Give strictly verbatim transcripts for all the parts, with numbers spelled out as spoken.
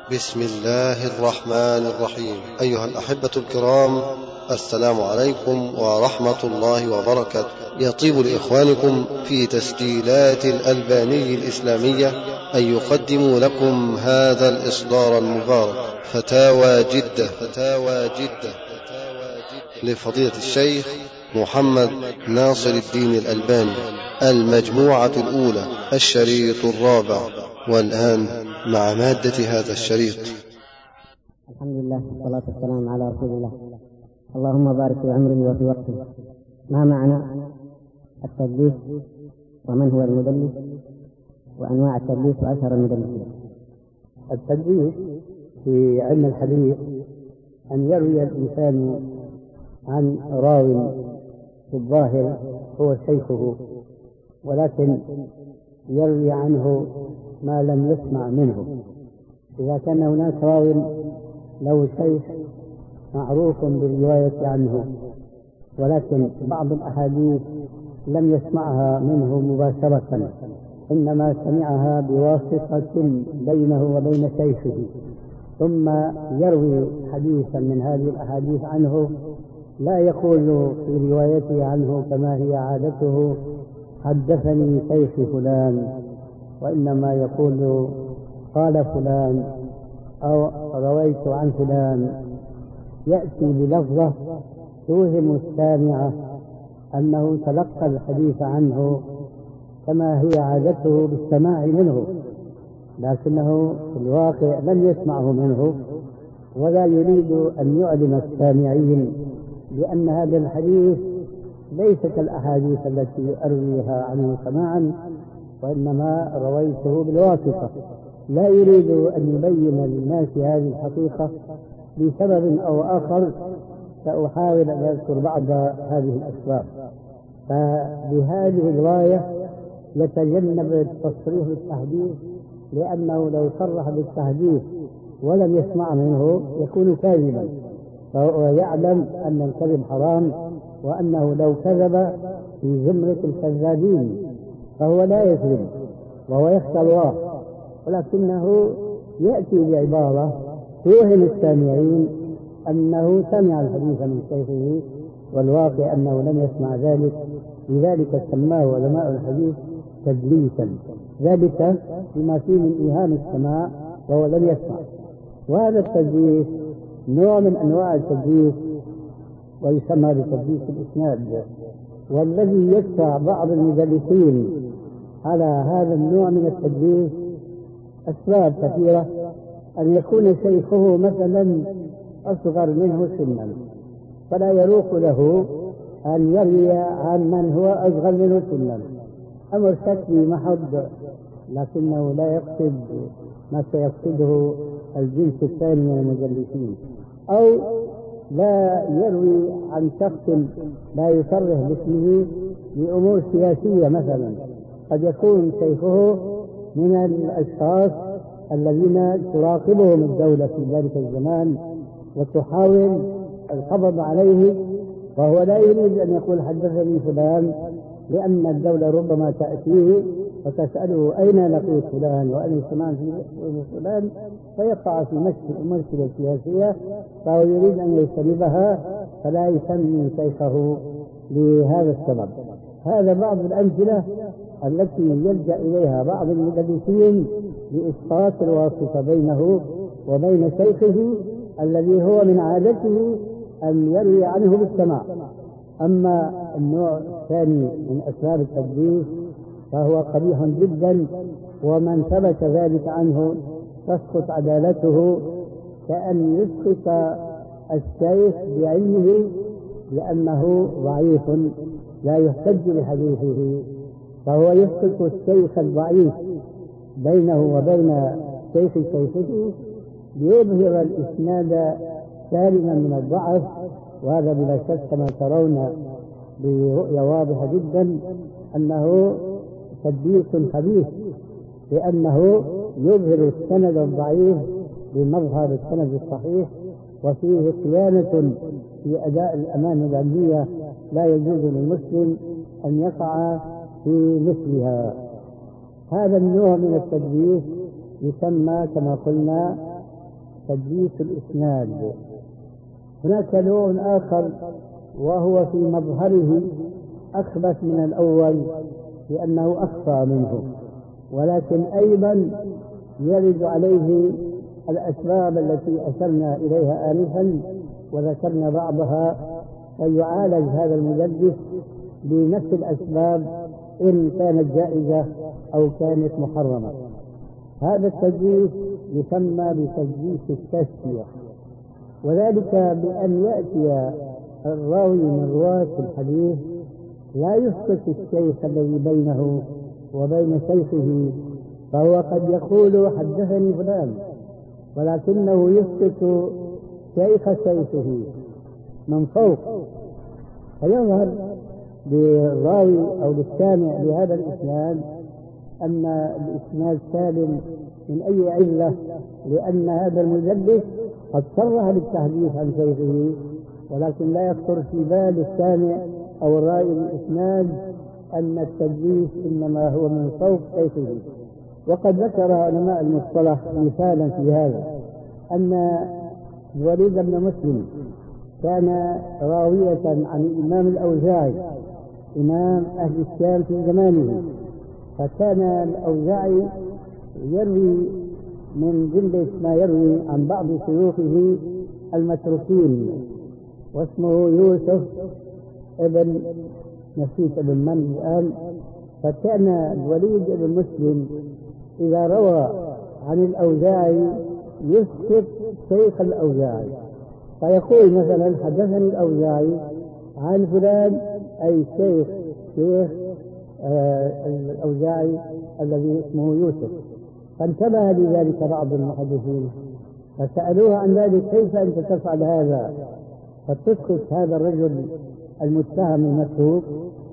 بسم الله الرحمن الرحيم. أيها الأحبة الكرام، السلام عليكم ورحمة الله وبركاته. يطيب لإخوانكم في تسجيلات الألباني الإسلامية أن يقدموا لكم هذا الإصدار المبارك فتاوى جدة فتاوى جدة لفضيلة الشيخ محمد ناصر الدين الألباني، المجموعة الأولى، الشريط الرابع. والآن مع مادة هذا الشريط. الحمد لله والصلاة والسلام على رسول الله. اللهم بارك في عمره وفي وقته. ما معنى التدليس ومن هو المدلس وأنواع التدليس وأشهر المدلسين؟ التدليس في علم الحديث أن يروي الإنسان عن راو في الظاهر هو شيخه، ولكن يروي عنه ما لم يسمع منه. إذا كان هناك راو له شيخ معروف بالرواية عنه، ولكن بعض الأحاديث لم يسمعها منه مباشرة، إنما سمعها بواسطة بينه وبين شيخه، ثم يروي حديثا من هذه الأحاديث عنه، لا يقول في روايته عنه كما هي عادته حدثني شيخ فلان، وإنما يقول قال فلان أو رويت عن فلان، يأتي بلفظة توهم السامع أنه تلقى الحديث عنه كما هي عادته بالسماع منه، لكنه في الواقع لم يسمعه منه، ولا يريد أن يعلم السامعين بأن هذا الحديث ليس كالأحاديث التي أرويها عنه سماعا، وإنما رويته بالواسطة. لا يريد أن يبين للناس هذه الحقيقة لسبب أو آخر، سأحاول أن أذكر بعض هذه الأسباب. فبهذه الغاية يتجنب التصريح بالتحديث، لأنه لو صرح بالتحديث ولم يسمع منه يكون كاذبا، فهو يعلم أن الكذب حرام، وأنه لو كذب في زمرة الكذابين، فهو لا يكذب وهو يخشى الله، ولكنه يأتي بعبارة توهم السامعين أنه سمع الحديث من شيخه، والواقع أنه لم يسمع ذلك. لذلك سماه علماء الحديث تدليسا، ذلك بما فيه من إيهام السماع وهو لم يسمع. وهذا التدليس نوع من أنواع التدليس ويسمى بتدليس الإسناد، والذي يدفع بعض المدلسين على هذا النوع من التدليس أسباب كثيرة. أن يكون شيخه مثلا أصغر منه سنا، فلا يروق له أن يروي عن من هو أصغر منه سنا، أمر شكلي محض، لكنه لا يقصد ما سيقصده الجنس الثاني من المدلسين. أو لا يروي عن شخص لا يصرح باسمه لأمور سياسية مثلا، قد يكون شيخه من الأشخاص الذين تراقبهم الدولة في ذلك الزمان وتحاول القبض عليه، وهو لا يريد أن يقول حدثني فلان، لأن الدولة ربما تأتيه وتسأله أين لقيت فلان وأين سمعت فلان، فيقع في مشكلة سياسية، فهو يريد أن يجتنبها، فلا يسمي شيخه لهذا السبب. هذا بعض الأمثلة التي يلجأ إليها بعض المدلسين لإسقاط الواسطة بينه وبين شيخه الذي هو من عادته أن يروي عنه بالسماع. أما النوع الثاني من أسباب التدليس فهو قبيح جدا، ومن ثبت ذلك عنه تسقط عدالته، كأن يسقط الشيخ بعلمه لأنه ضعيف لا يحتج بحديثه، فهو يسقط الشيخ الضعيف بينه وبين شيخ شيخه ليظهر الإسناد سالما من الضعف. وهذا بلا شك كما ترون برؤية واضحة جدا أنه تدليس خبيث، لأنه يظهر السند الضعيف بمظهر السند الصحيح، وفيه خيانة في أداء الأمانة العلمية لا يجوز للمسلم أن يقع في مثلها. هذا النوع من التدليس يسمى كما قلنا تدليس الإسناد. هناك نوع آخر وهو في مظهره أخبث من الأول لأنه أخفى منه، ولكن أيضا يرد عليه الأسباب التي أشرنا إليها آنفا وذكرنا بعضها، ويعالج هذا المدلس بنفس الأسباب إن كانت جائزة أو كانت محرمة. هذا التدليس يسمى بتدليس التسوية، وذلك بأن يأتي الراوي من رواة الحديث لا يسكت الشيخ الذي بينه وبين شيخه، فهو قد يقول حدثني فلان، ولكنه يسكت شيخ شيخه من فوق، فيظهر للراوي أو للسامع لهذا الإسناد أن الإسناد سالم من أي علة، لأن هذا المدلس قد صرح بالتحديث عن شيخه، ولكن لا يخطر في بال السامع أو الراوي الإسناد أن التدليس إنما هو من فوق شيخه. وقد ذكر علماء المصطلح مثالا في هذا، أن الوليد بن مسلم كان راوية عن الإمام الأوزاعي إمام أهل الشام في زمانه، فكان الأوزاعي يروي من جملة ما يروي عن بعض شيوخه المتروكين، واسمه يوسف ابن نسيت ابن من الآن. فكان الوليد بن مسلم إذا روى عن الأوزاعي يسكت شيخ الأوزاعي، فيقول مثلا حدثني الأوزاعي عن فلان، أي شيخ شيخ آه الأوزاعي الذي اسمه يوسف. فانتبه لذلك بعض المحدثين فسألوه عن ذلك، كيف أنت تفعل هذا فتسكت هذا الرجل المتهم المتروك؟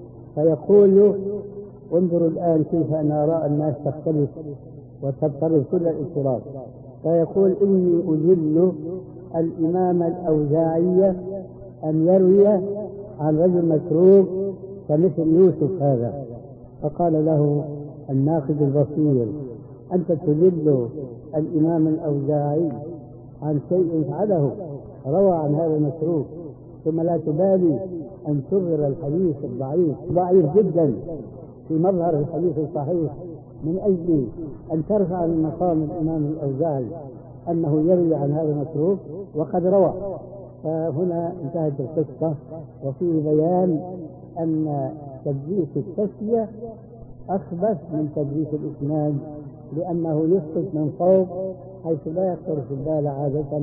فيقول انظروا الآن كيف أنا أرى الناس تختلف وتضطرب كل الاضطراب. فيقول إني أجل الإمام الأوزاعي أن يروي عن رجل متروك كمثل يوسف هذا. فقال له الناقد البصير أنت تجل الإمام الأوزاعي عن شيء فعله روى عن هذا المتروك، ثم لا تبالي أن تظهر الحديث الضعيف ضعيف جدا في مظهر الحديث الصحيح من أجل أن ترفع من مقام الإمام الأوزاعي أنه يروي عن هذا المتروك وقد روى. فهنا انتهت القصة، وفيه بيان أن تدليس التسوية أخبث من تدليس الإسناد، لأنه يسقط من فوق حيث لا يخطر في البال عادة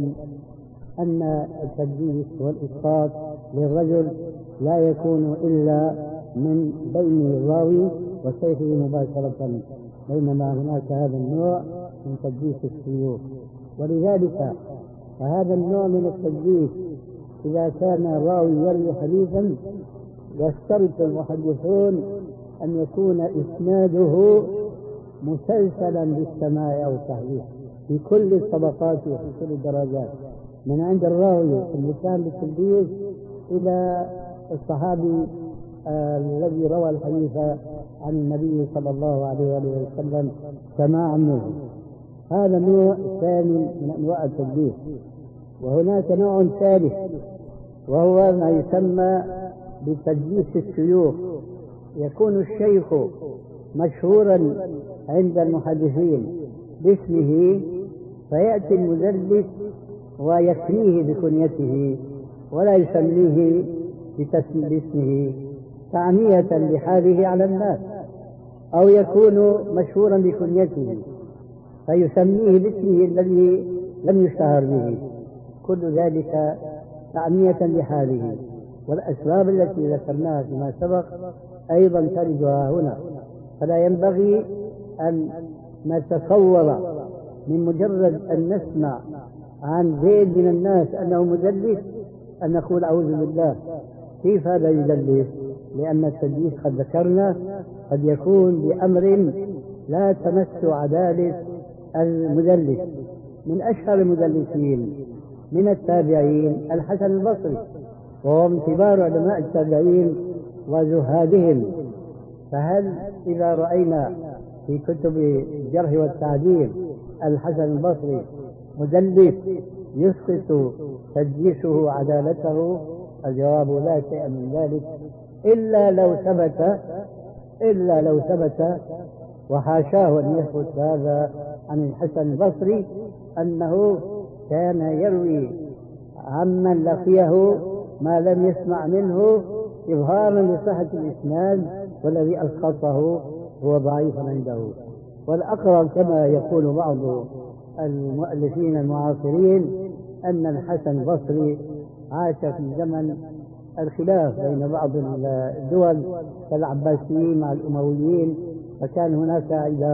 أن التدليس والإسقاط للرجل لا يكون إلا من بين الراوي وشيخه مباشرة، بينما هناك هذا النوع من تدليس الشيوخ. ولذلك فهذا النوع من التدليس إذا كان الراوي يروي حديثا يشترط المحدثون أن يكون إسناده مسلسلا بالسماع أو التحديث في كل الطبقات وفي كل الدرجات، من عند الراوي اللسان بالتدليس إلى الصحابي آه الذي روى الحديث عن النبي صلى الله عليه وسلم سماعا منه. هذا نوع ثاني من أنواع التدليس. وهناك نوع ثالث وهو ما يسمى بتدليس الشيوخ. يكون الشيخ مشهورا عند المحدثين باسمه، فيأتي المدلس ويكنيه بكنيته ولا يسميه باسمه تعمية لحاله على الناس، أو يكون مشهورا بكنيته فيسميه باسمه الذي لم يشتهر به، كل ذلك تعمية لحاله. والأسباب التي ذكرناها فيما سبق أيضا تردها هنا، فلا ينبغي أن نتصور من مجرد أن نسمع عن زيد من الناس أنه مدلس أن نقول أعوذ بالله كيف هذا يدلس، لأن التدليس قد ذكرنا قد يكون بأمر لا تمس عدالة المدلس. من أشهر المدلسين من التابعين الحسن البصري، وهو من كبار علماء التابعين وزهادهم. فهل إذا رأينا في كتب الجرح والتعديل الحسن البصري مدلس يسقط تدليسه عدالته؟ الجواب لا شيء من ذلك، إلا لو ثبت إلا لو ثبت وحاشاه أن يثبت هذا عن الحسن البصري أنه كان يروي عمن لقيه ما لم يسمع منه إظهارا لصحة الإسناد، والذي أسقطه هو ضعيف عنده. والأقرب كما يقول بعض المؤلفين المعاصرين أن الحسن البصري عاش في زمن الخلاف بين بعض الدول كالعباسيين مع الأمويين، فكان هناك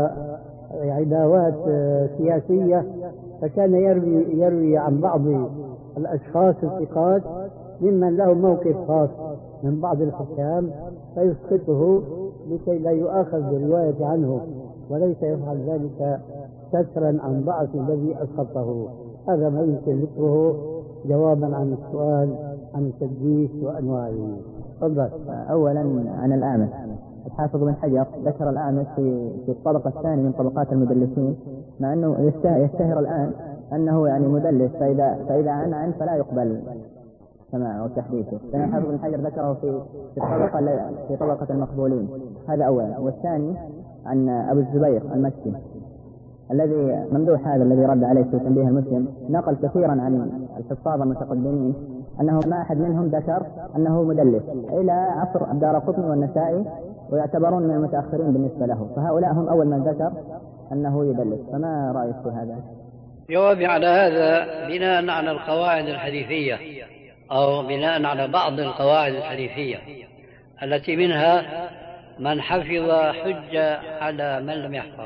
عداوات سياسية، فكان يروي, يروي عن بعض الأشخاص الثقات ممن لهم موقف خاص من بعض الحكام فيسقطه لكي لا يؤاخذ بالرواية عنه، وليس يفعل ذلك سترا عن ضعف الذي أسقطه. هذا ما يمكن ذكره جوابا عن السؤال عن التدليس وأنواعه. تفضل. أولا عن الأعمش، الحافظ بن حجر ذكر الأعمش في في الطبقة الثانية من طبقات المدلسين، مع أنه يشتهر الآن أنه يعني مدلس، فإذا فإذا عن عن فلا يقبل سماعه وتحديثه، لأن الحافظ بن حجر ذكره في في الطبقة في طبقة المقبولين. هذا أولا. والثاني عن أبو الزبير المكي الذي ممدوح، هذا الذي رد عليه في تنبيه المسلم، نقل كثيرا عن الحفاظ المتقدمين أنه ما أحد منهم ذكر أنه مدلس إلى عصر الدارقطني والنسائي، ويعتبرون من المتأخرين بالنسبة له، فهؤلاء هم أول من ذكر أنه يدلس. فما رأيك في هذا؟ جوابي على هذا بناء على القواعد الحديثية، أو بناء على بعض القواعد الحديثية التي منها من حفظ حجة على من لم يحفظ،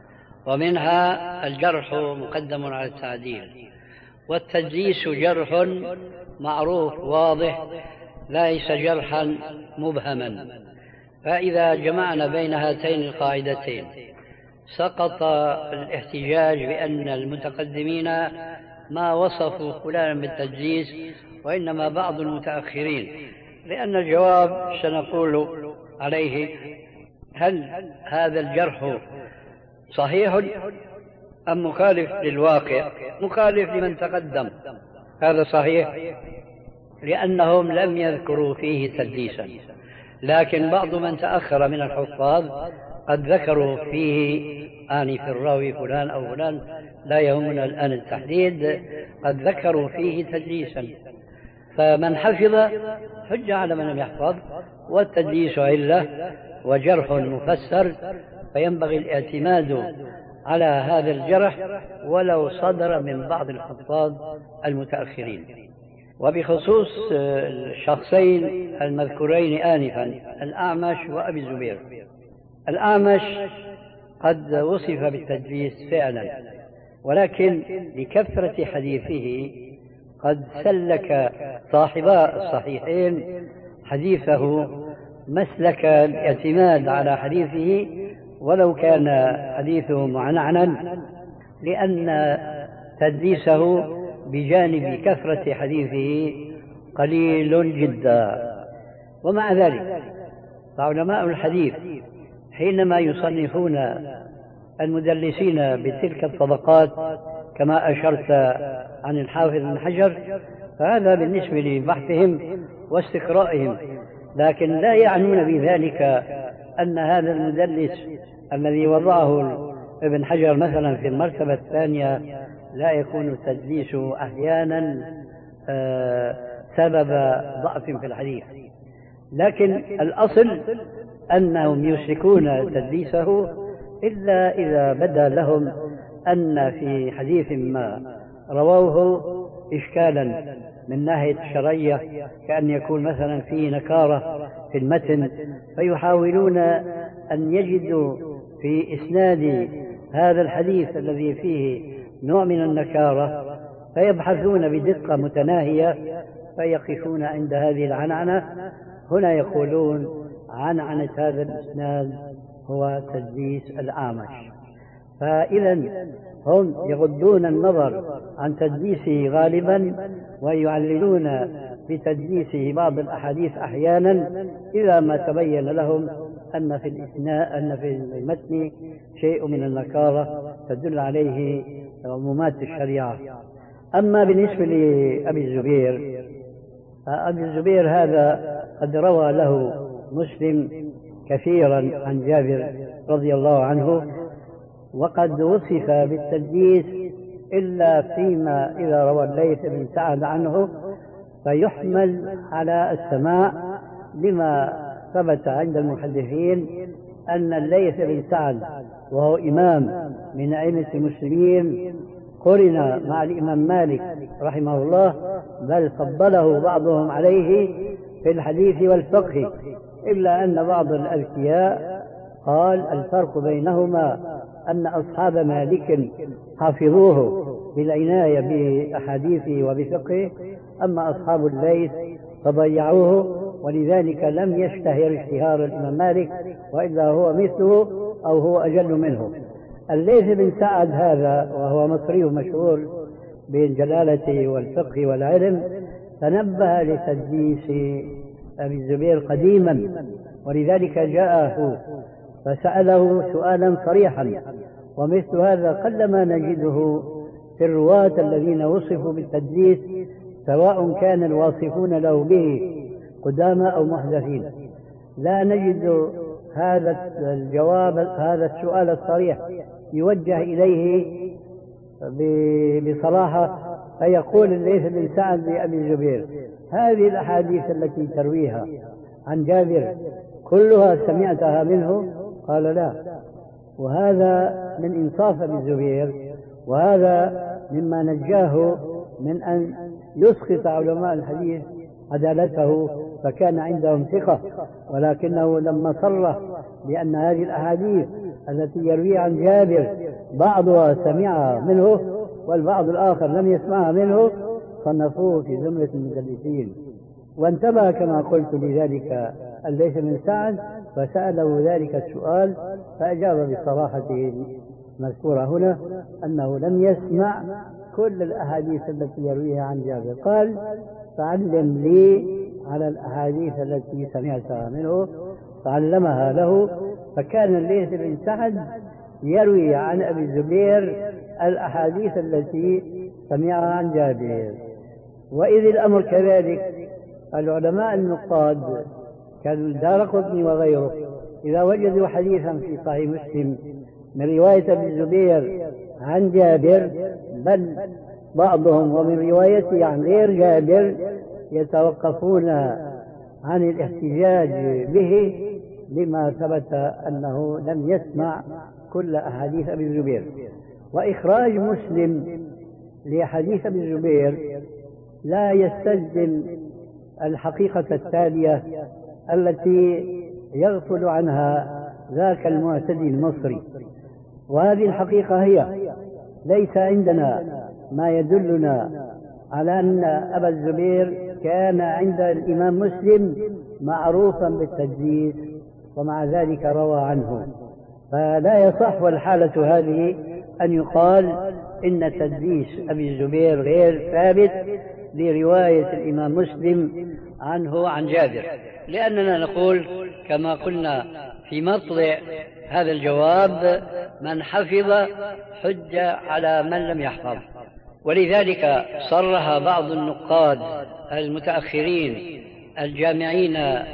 ومنها الجرح مقدم على التعديل، والتدليس جرح معروف واضح ليس جرحا مبهما. فإذا جمعنا بين هاتين القاعدتين سقط الاحتجاج بأن المتقدمين ما وصفوا فلانا بالتدليس وإنما بعض المتأخرين، لأن الجواب سنقول عليه هل هذا الجرح صحيح أم مخالف للواقع؟ مخالف لمن تقدم، هذا صحيح لأنهم لم يذكروا فيه تدليسا، لكن بعض من تأخر من الحفاظ قد ذكروا فيه آنف الراوي فلان أو فلان، لا يهمنا الآن التحديد، قد ذكروا فيه تدليسا. فمن حفظ حج على من لم يحفظ، والتدليس علة وجرح مفسر، فينبغي الاعتماد على هذا الجرح ولو صدر من بعض الحفاظ المتأخرين. وبخصوص الشخصين المذكورين آنفا الأعمش وأبي الزبير، الأعمش قد وصف بالتدليس فعلا، ولكن لكثرة حديثه قد سلك صاحبا الصحيحين حديثه مسلك الاعتماد على حديثه ولو كان حديثه معنعنا، لأن تدليسه بجانب كثرة حديثه قليل جدا. ومع ذلك فعلماء الحديث حينما يصنفون المدلسين بتلك الطبقات كما أشرت عن الحافظ بن حجر، فهذا بالنسبة لبحثهم واستقرائهم، لكن لا يعنون بذلك أن هذا المدلس الذي وضعه ابن حجر مثلا في المرتبة الثانية لا يكون التدليس أحيانا سبب ضعف في الحديث، لكن الأصل أنهم يمسكون تدليسه إلا إذا بدا لهم أن في حديث ما رووه إشكالا من ناحية الشرعية، كأن يكون مثلا فيه نكارة في المتن، فيحاولون أن يجدوا في إسناد هذا الحديث الذي فيه نوع من النكارة، فيبحثون بدقة متناهية فيقفون عند هذه العنعنة. هنا يقولون عنعنة هذا الإسناد هو تدليس الأعمش. فإذا هم يغضون النظر عن تدليسه غالبا ويعللون بتدليسه بعض الأحاديث أحيانا إذا ما تبين لهم أن في الإسناد أن في المتن شيء من النكارة تدل عليه عمومات الشريعة. أما بالنسبة لأبي الزبير، أبي الزبير هذا قد روى له مسلم كثيرا عن جابر رضي الله عنه، وقد وصف بالتدليس إلا فيما إذا روى الليث بن سعد عنه فيحمل على السماع، لما ثبت عند المحدثين أن الليث بن سعد وهو إمام من أئمة المسلمين قرن مع الإمام مالك رحمه الله، بل فضله بعضهم عليه في الحديث والفقه، إلا أن بعض الأذكياء قال الفرق بينهما أن أصحاب مالك حافظوه بالعناية بأحاديثه وبفقهه، أما أصحاب الليث فضيعوه، ولذلك لم يشتهر اشتهار الإمام مالك، وإلا هو مثله أو هو أجل منه. الليث بن سعد هذا وهو مصري مشهور بالجلالة والفقه والعلم، تنبه لتدليس أبي الزبير قديما، ولذلك جاءه فسأله سؤالا صريحا، ومثل هذا قلما نجده في الرواة الذين وصفوا بالتدليس، سواء كان الواصفون له به قدامى أو محدثين. لا نجد هذا الجواب هذا السؤال الصريح يوجه إليه بصراحة فيقول الليث بن سعد لأبي الزبير هذه الأحاديث التي ترويها عن جابر كلها سمعتها منه؟ قال لا. وهذا من إنصاف أبي الزبير، وهذا مما نجاه من أن يسقط علماء الحديث عدالته، فكان عندهم ثقة، ولكنه لما صرح بأن هذه الأحاديث التي يروي عن جابر بعضها سمعها منه والبعض الآخر لم يسمعها منه، صنفوه في زمرة المدلسين. وانتبه كما قلت لذلك الليث بن سعد فسأله ذلك السؤال، فأجاب بصراحته مذكورة هنا أنه لم يسمع كل الأحاديث التي يرويها عن جابر. قال فعلم لي على الأحاديث التي سمعتها منه، فعلمها له، فكان الليث بن سعد يروي عن أبي الزبير الأحاديث التي سمعها عن جابر. وإذ الأمر كذلك العلماء النقاد كالدارقطني وغيره إذا وجدوا حديثا في صحيح مسلم من رواية أبي الزبير عن جابر، بل بعضهم ومن روايته عن غير جابر، يتوقفون عن الاحتجاج به لما ثبت أنه لم يسمع كل أحاديث أبي الزبير. وإخراج مسلم لحديث أبي الزبير لا يستلزم الحقيقة التالية التي يغفل عنها ذاك المعتدي المصري، وهذه الحقيقة هي ليس عندنا ما يدلنا على أن أبا الزبير كان عند الإمام مسلم معروفا بالتدليس، ومع ذلك روى عنه، فلا يصح والحالة هذه أن يقال إن تدليس أبي الزبير غير ثابت لرواية الإمام مسلم عنه عن جابر، لأننا نقول كما قلنا في مطلع هذا الجواب من حفظ حجة على من لم يحفظ. ولذلك صرح بعض النقاد المتأخرين الجامعين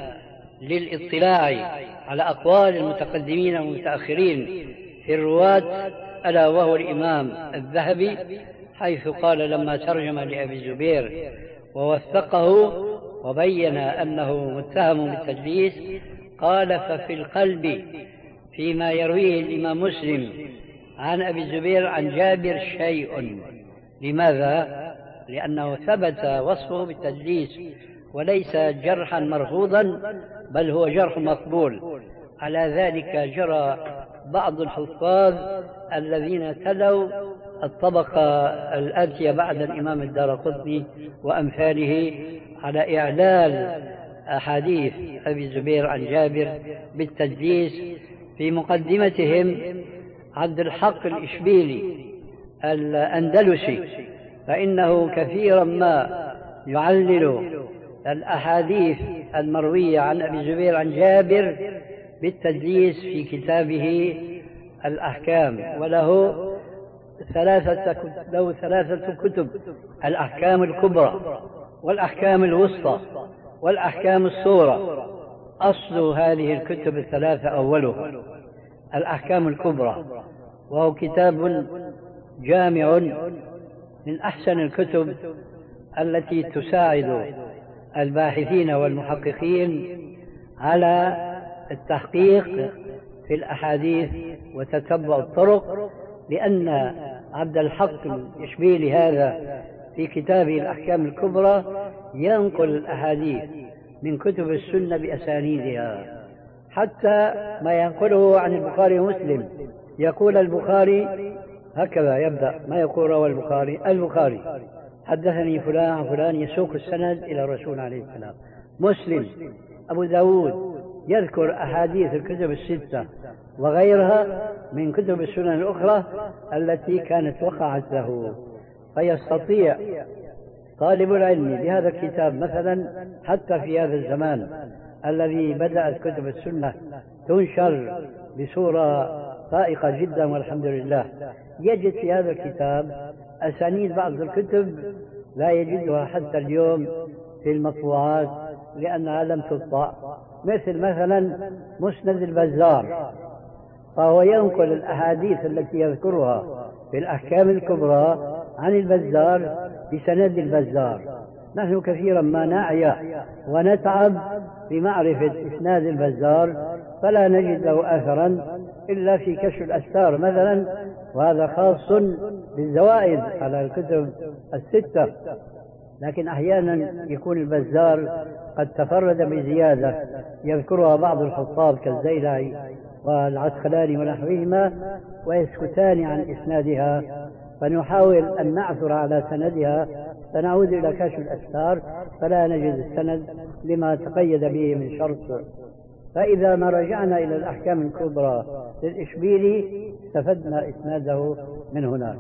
للاطلاع على أقوال المتقدمين والمتأخرين في الرواة، ألا وهو الإمام الذهبي، حيث قال لما ترجم لأبي الزبير ووثقه وبين أنه متهم بالتدليس، قال ففي القلب فيما يرويه الإمام مسلم عن أبي الزبير عن جابر شيء. لماذا؟ لأنه ثبت وصفه بالتدليس وليس جرحا مرفوضا، بل هو جرح مقبول. على ذلك جرى بعض الحفاظ الذين تلوا الطبقة الآتية بعد الإمام الدارقطني وأمثاله على إعلال أحاديث أبي الزبير عن جابر بالتدليس. في مقدمتهم عبد الحق الإشبيلي الأندلسي، فإنه كثيرا ما يعلل الأحاديث المروية عن أبي الزبير عن جابر بالتدليس في كتابه الأحكام، وله ثلاثة له ثلاثة كتب: الأحكام الكبرى، والأحكام الوسطى، والأحكام الصغرى. أصل هذه الكتب الثلاثة أولها الأحكام الكبرى، وهو كتاب جامع من أحسن الكتب التي تساعد الباحثين والمحققين على التحقيق في الأحاديث وتتبع الطرق، لأن عبد الحق الإشبيلي هذا في كتابه الأحكام الكبرى ينقل الأحاديث من كتب السنة بأسانيدها، حتى ما ينقله عن البخاري ومسلم. يقول البخاري هكذا يبدأ، ما يقول روى البخاري البخاري حدثني فلان فلان، يسوق السند إلى الرسول عليه السلام. مسلم، أبو داود يذكر أحاديث الكتب الستة وغيرها من كتب السنن الأخرى التي كانت وقعت له، فيستطيع طالب العلم بهذا الكتاب مثلا حتى في هذا الزمان الذي بدأت كتب السنة تنشر بصورة فائقة جدا والحمد لله، يجد في هذا الكتاب أسانيد بعض الكتب لا يجدها حتى اليوم في المطبوعات لأنها لم تطبع، مثل مثلا مسند البزار، فهو ينقل الأحاديث التي يذكرها في الأحكام الكبرى عن البزار بسند البزار. نحن كثيرا ما نعيا ونتعب بمعرفة إسناد البزار فلا نجد له أثرا إلا في كشف الأستار مثلا، وهذا خاص بالزوائد على الكتب الستة، لكن أحيانا يكون البزار قد تفرد بزيادة يذكرها بعض الحفاظ كالزيلعي والعسقلاني ونحوهما ويسكتان عن إسنادها، فنحاول أن نعثر على سندها فنعود إلى كشف الأستار فلا نجد السند لما تقيد به من شرط. فإذا ما رجعنا إلى الأحكام الكبرى للإشبيلي استفدنا إسناده من هناك.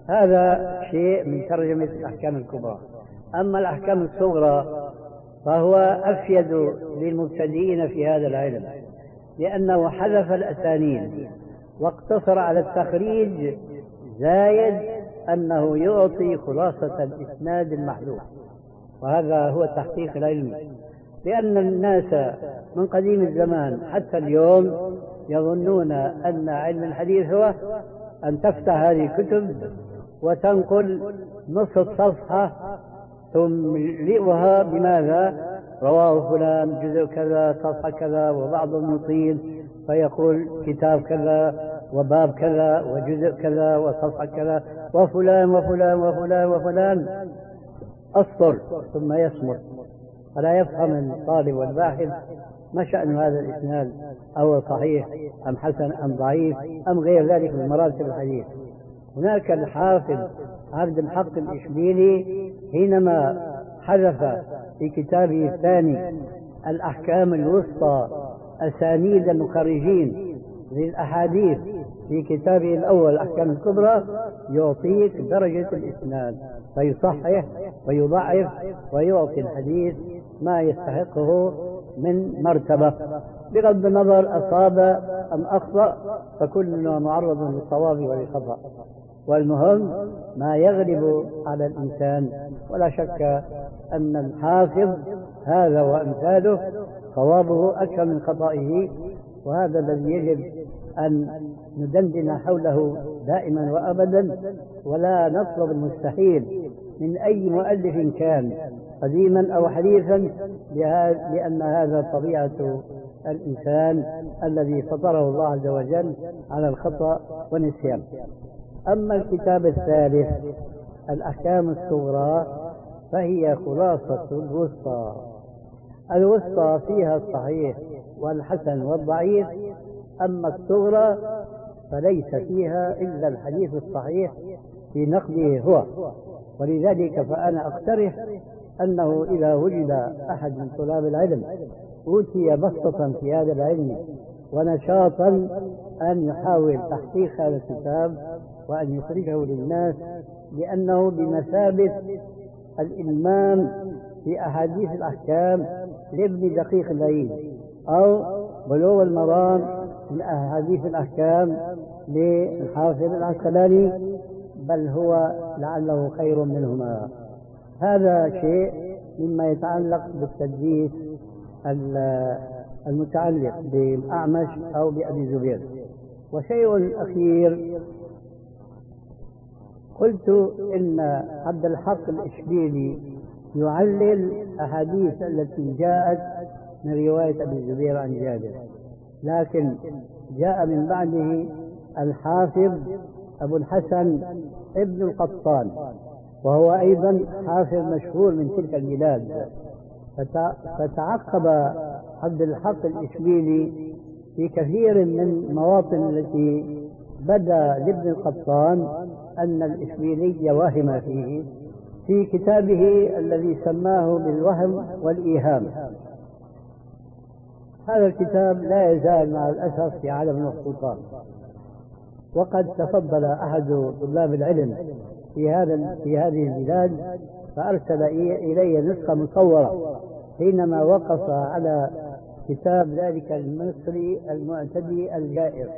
هذا شيء من ترجمة الأحكام الكبرى. أما الأحكام الصغرى فهو أفيد للمبتدئين في هذا العلم، لأنه حذف الأسانيد واقتصر على التخريج، زايد أنه يعطي خلاصة الإسناد المحذوف، وهذا هو التحقيق العلمي. لأن الناس من قديم الزمان حتى اليوم يظنون أن علم الحديث هو أن تفتح هذه الكتب وتنقل نصف الصفحة تملئها بماذا؟ رواه فلان جزء كذا صفحة كذا، وبعض المطيل فيقول كتاب كذا وباب كذا وجزء كذا وصفحة كذا وفلان وفلان وفلان وفلان، أسطر ثم يصمت، فلا يفهم الطالب والباحث ما شأن هذا الإسناد، أو صحيح أم حسن أم ضعيف أم غير ذلك من مراتب الحديث. هناك الحافظ عبد الحق الإشبيلي حينما حذف في كتابه الثاني الأحكام الوسطى أسانيد المخرجين للأحاديث في كتابه الأول الأحكام الكبرى يعطيك درجة الإسناد، فيصحح ويضعف ويعطي الحديث ما يستحقه من مرتبة، بغض النظر أصاب أم أخطأ فكلنا معرض للصواب والخطأ، والمهم ما يغلب على الإنسان. ولا شك أن الحافظ هذا وأمثاله صوابه أكثر من خطئه، وهذا الذي يجب أن ندندن حوله دائما وأبدا، ولا نطلب المستحيل من أي مؤلف كان قديما أو حديثا، لأن هذا طبيعة الإنسان الذي فطره الله عز وجل على الخطأ والنسيان. أما الكتاب الثالث الأحكام الصغرى فهي خلاصة الوسطى. الوسطى فيها الصحيح والحسن والضعيف، أما الصغرى فليس فيها إلا الحديث الصحيح في نقده هو. ولذلك فأنا أقترح أنه إذا وجد أحد من طلاب العلم أوتي بسطة في هذا العلم ونشاطا أن يحاول تحقيق هذا الكتاب وأن يخرجه للناس، لأنه بمثابة الإمام في أحاديث الأحكام لابن دقيق العيد، أو بلوغ المرام من أحاديث الأحكام للحافظ العسقلاني، بل هو لعله خير منهما. هذا شيء مما يتعلق بالتدليس المتعلق بالأعمش أو بأبي الزبير. وشيء أخير، قلت إن عبد الحق الإشبيلي يعلل أحاديث التي جاءت من رواية أبي الزبير عن جابر، لكن جاء من بعده الحافظ أبو الحسن ابن القطان، وهو أيضا حافظ مشهور من تلك البلاد، فتعقب عبد الحق الإشبيلي في كثير من المواطن التي بدا لابن القطان أن الإشبيلي وهم فيه في كتابه الذي سماه بالوهم والإيهام. هذا الكتاب لا يزال مع الأسف في عالم المخطوطات، وقد تفضل أحد طلاب العلم في هذا في هذه البلاد فأرسل إلي نسخة مصورة حينما وقف على كتاب ذلك المصري المعتدي الجائر،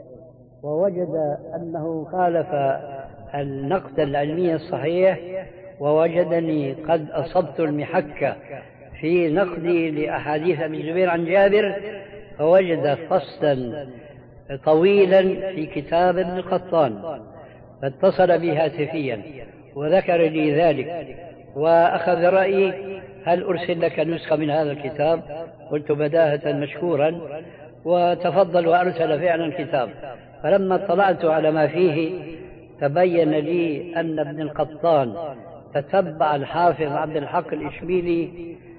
ووجد أنه خالف النقد العلمي الصحيح، ووجدني قد أصبت المحكة في نقدي لأحاديث أبي الزبير عن جابر، فوجد فصلا طويلا في كتاب ابن القطان، فاتصل بي هاتفيا وذكر لي ذلك وأخذ رأيي هل أرسل لك نسخة من هذا الكتاب؟ قلت بداهة مشكورا، وتفضل وأرسل فعلا كتاب. فلما اطلعت على ما فيه تبين لي أن ابن القطان تتبع الحافظ عبد الحق الإشبيلي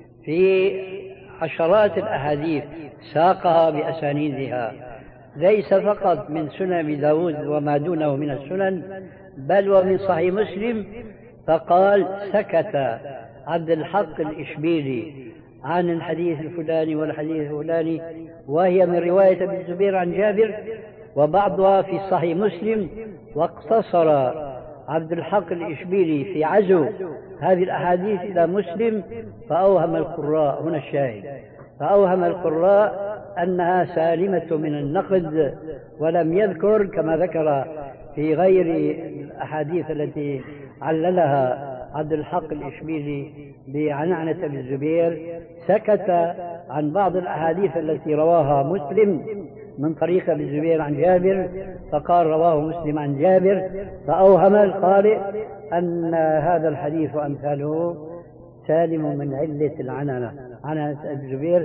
في عشرات الأحاديث ساقها بأسانيدها، ليس فقط من سنن أبي داود وما دونه من السنن، بل ومن صحيح مسلم. فقال سكت عبد الحق الإشبيلي عن الحديث الفلاني والحديث الفلاني وهي من رواية أبي الزبير عن جابر وبعضها في صحيح مسلم، واقتصر عبد الحق الإشبيلي في عزو هذه الأحاديث إلى مسلم، فأوهم القراء، هنا الشاهد، فأوهم القراء أنها سالمة من النقد، ولم يذكر كما ذكر في غير الأحاديث التي عللها عبد الحق الإشبيلي بعنعنة أبي الزبير، سكت عن بعض الأحاديث التي رواها مسلم من طريق أبي الزبير عن جابر، فقال رواه مسلم عن جابر، فأوهم القارئ أن هذا الحديث وأمثاله سالم من علة العنعنة عنعنة أبي الزبير.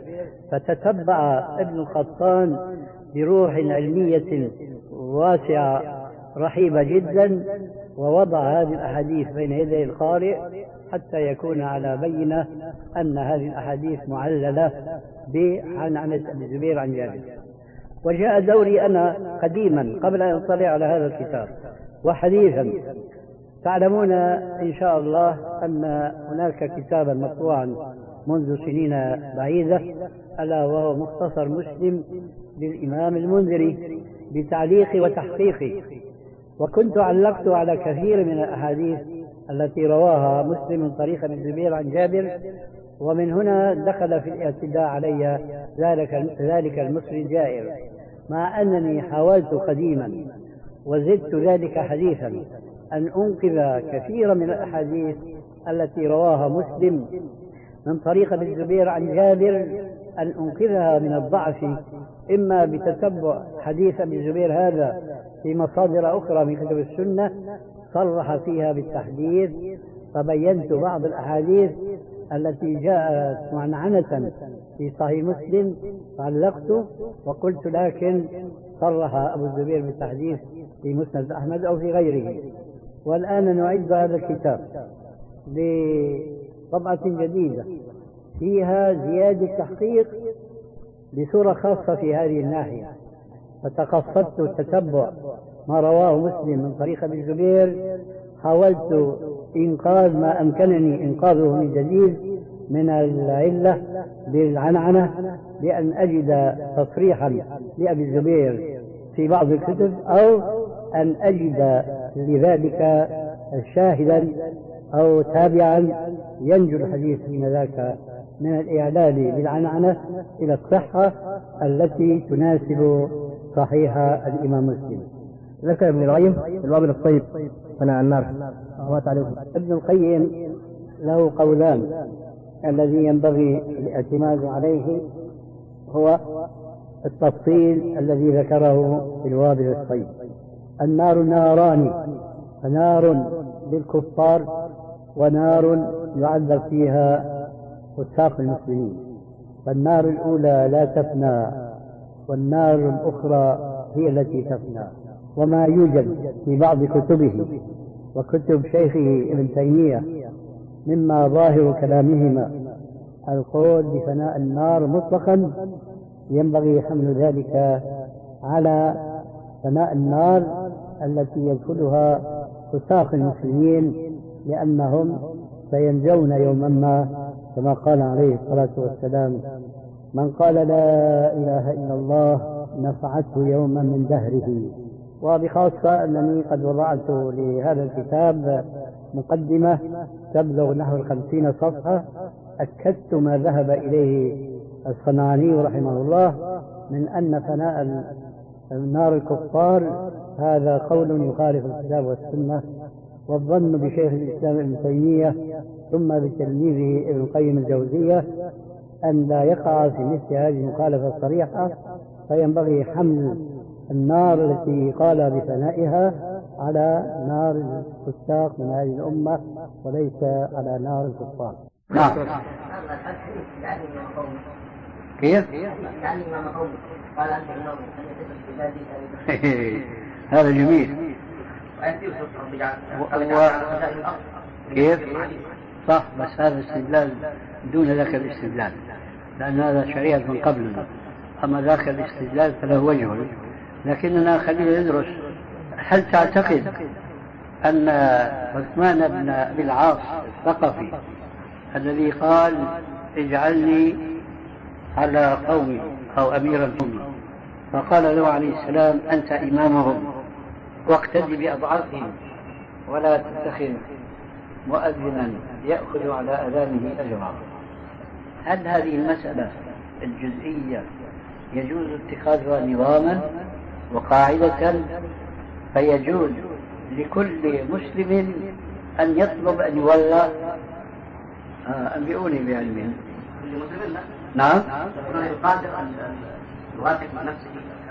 فتتبع ابن القطان بروح علمية واسعة رحيبة جدا، ووضع هذه الأحاديث بين يدي القارئ حتى يكون على بينة أن هذه الأحاديث معللة بعنعنة أبي الزبير عن جابر. وجاء دوري أنا قديما قبل أن أطلع على هذا الكتاب وحديثا. تعلمون إن شاء الله أن هناك كتابا مطبوعا منذ سنين بعيدة، ألا وهو مختصر مسلم للإمام المنذري بتعليقي وتحقيقي، وكنت علقت على كثير من الأحاديث التي رواها مسلم من طريق ابن الزبير عن جابر، ومن هنا دخل في الاعتداء علي ذلك, ذلك المصري الجائر، مع أنني حاولت قديما وزدت ذلك حديثا أن أنقذ كثيرا من الأحاديث التي رواها مسلم من طريق ابن الزبير عن جابر، أن أنقذها من الضعف، إما بتتبع حديث ابن الزبير هذا في مصادر أخرى من كتب السنة صرح فيها بالتحديث، فبينت بعض الأحاديث التي جاءت معنعنة في صحيح مسلم فعلقت وقلت لكن صرح أبو الزبير بالتحديث في مسند أحمد أو في غيره. والآن نعد هذا الكتاب بطبعة جديدة فيها زيادة تحقيق بصورة خاصة في هذه الناحية، فتقصدت تتبع ما رواه مسلم من طريق ابن الزبير، حاولت إنقاذ ما أمكنني إنقاذه من جديد من العلة بالعنعنة، بأن أجد تصريحا لأبي الزبير في بعض الكتب، أو أن أجد لذلك شاهدا أو تابعا ينجو الحديث من ذاك من الإعلال بالعنعنة إلى الصحة التي تناسب صحيح الإمام مسلم. ذكر ابن القيم في الوابل الطيب فناء النار. ما تعليقكم؟ ابن القيم له قولان، الذي ينبغي الاعتماد عليه هو التفصيل الذي ذكره في الوابل الطيب. النار ناران، فنار للكفار ونار يعذب فيها فساق المسلمين. فالنار الأولى لا تفنى والنار الأخرى هي التي تفنى. وما يوجد في بعض كتبه وكتب شيخه ابن تيمية مما ظاهر كلامهما القول بفناء النار مطلقا، ينبغي حمل ذلك على فناء النار التي يدخلها فساق المسلمين، لأنهم سينجون يوما ما، كما قال عليه الصلاة والسلام: من قال لا إله إلا الله نفعته يوما من دهره. وبخاصة أنني قد وضعت لهذا الكتاب مقدمة تبلغ نحو الخمسين صفحة، أكدت ما ذهب إليه الصنعاني رحمه الله من أن فناء النار الكفار هذا قول يخالف الكتاب والسنة، والظن بشيخ الإسلام ابن تيمية ثم بتلميذه ابن القيم الجوزية أن لا يقع في مثل هذه المخالفة الصريحة، فينبغي حمل النار التي قال بفنائها على نار الفساق من هذه الأمة وليس على نار الكفار. نعم. كيف؟ هذا جميل. كيف؟ صح، بس هذا استدلال دون ذاك الاستدلال، لأن هذا شريعة من قبلنا، أما ذاك الاستدلال فله وجه. لكننا خلينا ندرس، هل تعتقد أن عثمان بن أبي العاص الثقفي الذي قال اجعلني على قومي أو أمير الأمة، فقال له عليه السلام أنت إمامهم واقتدي بأضعافهم ولا تتخذ مؤذنا يأخذ على أذانه أجرا، هل هذه المسألة الجزئية يجوز اتخاذها نظاما وقاعدة فيجوز لكل مسلم أن يطلب أن يولى؟ آه أنبئوني بعلمه. نعم. القادر أن يوافق نفسه